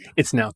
It's now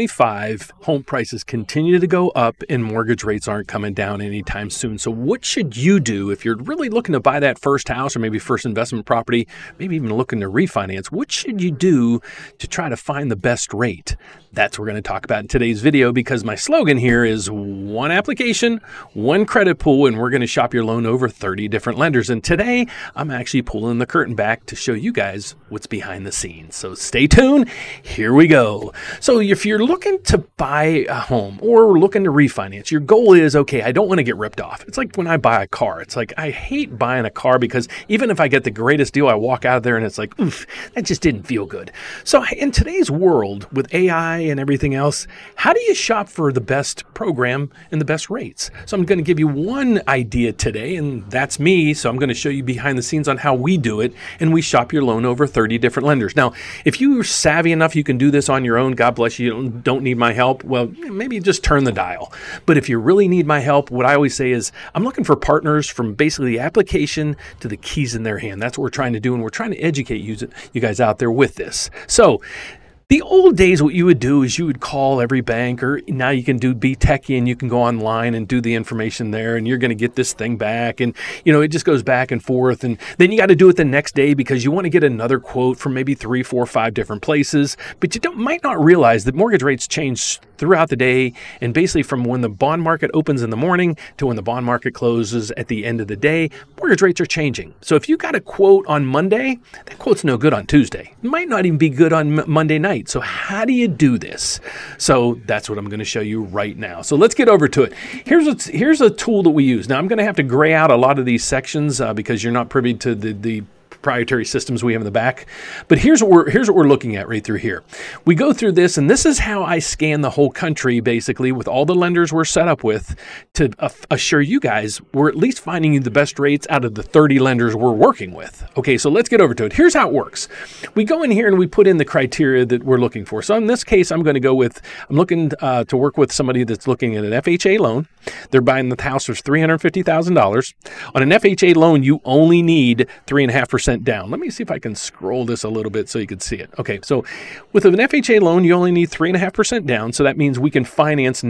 2025. Home prices continue to go up and mortgage rates aren't coming down anytime soon. So what should you do if you're really looking to buy that first house or maybe first investment property, maybe even looking to refinance? What should you do to try to find the best rate? That's what we're going to talk about in today's video, because my slogan here is one application, one credit pool, and we're going to shop your loan over 30 different lenders. And today I'm actually pulling the curtain back to show you guys what's behind the scenes. So stay tuned. Here we go. So if you're looking to buy a home or looking to refinance, your goal is, okay, I don't want to get ripped off. It's like when I buy a car. It's like I hate buying a car because even if I get the greatest deal, I walk out of there and it's like, oof, that just didn't feel good. So in today's world with AI and everything else, how do you shop for the best program and the best rates? So I'm going to give you one idea today, and that's me. So I'm going to show you behind the scenes on how we do it, and we shop your loan over 30 different lenders. Now, if you're savvy enough, you can do this on your own. God bless you. You don't need my help. Well, maybe just turn the dial. But if you really need my help, what I always say is I'm looking for partners from basically the application to the keys in their hand. That's what we're trying to do, and we're trying to educate you guys out there with this. So the old days, what you would do is you would call every bank, or now you can be techie and you can go online and do the information there, and you're going to get this thing back. And, it just goes back and forth. And then you got to do it the next day because you want to get another quote from maybe 3, 4, 5 different places. But you might not realize that mortgage rates change throughout the day, and basically from when the bond market opens in the morning to when the bond market closes at the end of the day, mortgage rates are changing. So if you got a quote on Monday, that quote's no good on Tuesday. It might not even be good on Monday night. So how do you do this? So that's what I'm going to show you right now. So let's get over to it. Here's a tool that we use. Now I'm going to have to gray out a lot of these sections because you're not privy to the proprietary systems we have in the back. But here's what we're looking at right through here. We go through this, and this is how I scan the whole country, basically, with all the lenders we're set up with to assure you guys we're at least finding you the best rates out of the 30 lenders we're working with. Okay, so let's get over to it. Here's how it works. We go in here and we put in the criteria that we're looking for. So in this case, I'm looking to work with somebody that's looking at an FHA loan. They're buying the house for $350,000. On an FHA loan, you only need 3.5% down. Let me see if I can scroll this a little bit so you can see it. Okay, so with an FHA loan, you only need 3.5% down. So that means we can finance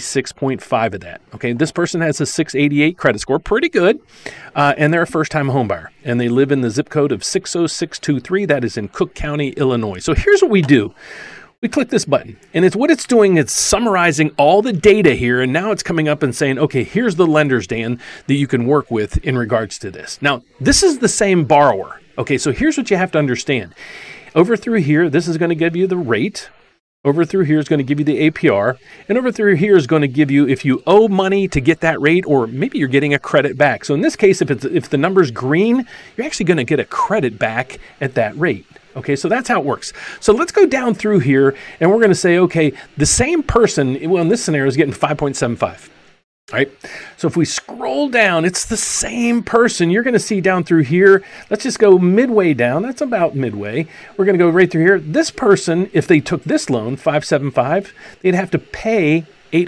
96.5 of that. Okay, this person has a 688 credit score, pretty good, and they're a first-time home buyer, and they live in the zip code of 60623. That is in Cook County, Illinois. So here's what we do. We click this button, and it's summarizing all the data here, and now it's coming up and saying, okay, here's the lenders, Dan, that you can work with in regards to this. Now, this is the same borrower. Okay, so here's what you have to understand. Over through here, this is going to give you the rate. Over through here is going to give you the APR, and over through here is going to give you if you owe money to get that rate, or maybe you're getting a credit back. So in this case, if the number's green, you're actually going to get a credit back at that rate. Okay, so that's how it works. So let's go down through here, and we're going to say, okay, the same person, well, in this scenario, is getting 5.75. All right, so if we scroll down, it's the same person. You're going to see down through here. Let's just go midway down. That's about midway. We're going to go right through here. This person, if they took this loan, 575, they'd have to pay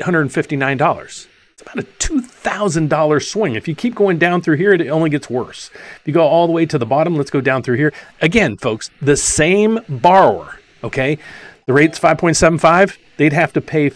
$859. It's about a $2,000 swing. If you keep going down through here, it only gets worse. If you go all the way to the bottom, let's go down through here. Again, folks, the same borrower, okay? The rate's 5.75. They'd have to pay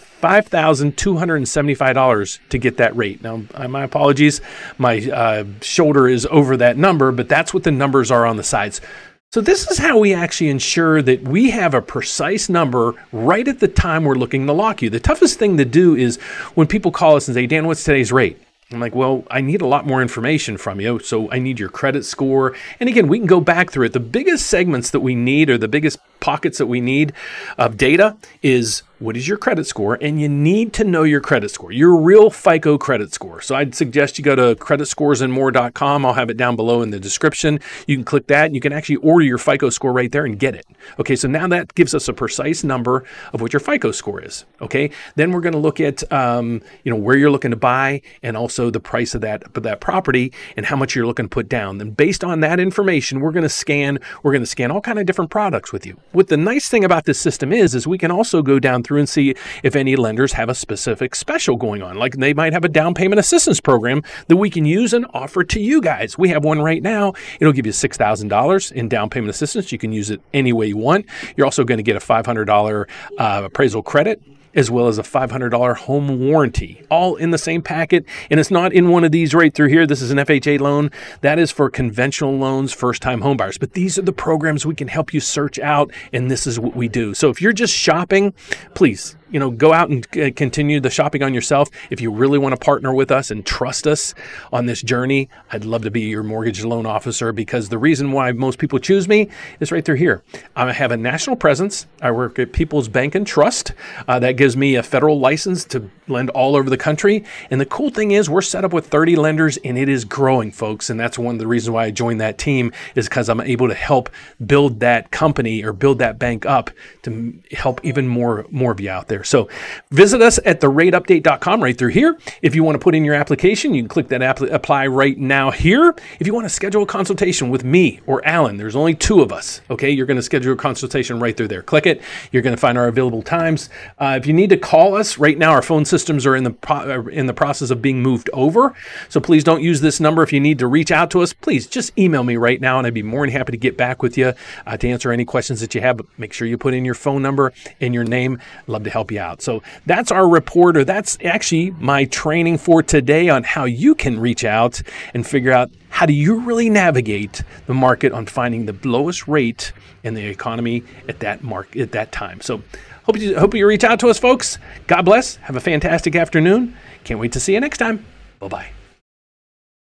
$5,275 to get that rate. Now, my apologies. My shoulder is over that number, but that's what the numbers are on the sides. So this is how we actually ensure that we have a precise number right at the time we're looking to lock you. The toughest thing to do is when people call us and say, Dan, what's today's rate? I'm like, well, I need a lot more information from you, so I need your credit score. And again, we can go back through it. The biggest segments that we need, or the biggest pockets that we need of data, is what is your credit score? And you need to know your credit score, your real FICO credit score. So I'd suggest you go to creditscoresandmore.com. I'll have it down below in the description. You can click that and you can actually order your FICO score right there and get it. Okay, so now that gives us a precise number of what your FICO score is. Okay, then we're going to look at where you're looking to buy, and also the price of that property and how much you're looking to put down. Then based on that information, we're going to scan all kind of different products with you. what the nice thing about this system is we can also go down through and see if any lenders have a specific special going on. Like they might have a down payment assistance program that we can use and offer to you guys. We have one right now. It'll give you $6,000 in down payment assistance. You can use it any way you want. You're also going to get a $500 appraisal credit, as well as a $500 home warranty, all in the same packet. And it's not in one of these right through here. This is an FHA loan. That is for conventional loans, first-time home buyers. But these are the programs we can help you search out, and this is what we do. So if you're just shopping, please, go out and continue the shopping on yourself. If you really want to partner with us and trust us on this journey, I'd love to be your mortgage loan officer, because the reason why most people choose me is right through here. I have a national presence. I work at People's Bank and Trust. That gives me a federal license to lend all over the country. And the cool thing is we're set up with 30 lenders, and it is growing, folks. And that's one of the reasons why I joined that team, is because I'm able to help build that company or build that bank up to help even more of you out there. So visit us at therateupdate.com right through here. If you want to put in your application, you can click that apply right now here. If you want to schedule a consultation with me or Alan, there's only two of us. Okay, you're going to schedule a consultation right through there. Click it. You're going to find our available times. If you need to call us right now, our phone systems are in the process of being moved over. So please don't use this number. If you need to reach out to us, please just email me right now, and I'd be more than happy to get back with you to answer any questions that you have. But make sure you put in your phone number and your name. I'd love to help you out. So that's our report, or that's actually my training for today on how you can reach out and figure out how do you really navigate the market on finding the lowest rate in the economy at that time. So hope you reach out to us, folks. God bless. Have a fantastic afternoon. Can't wait to see you next time. Bye-bye.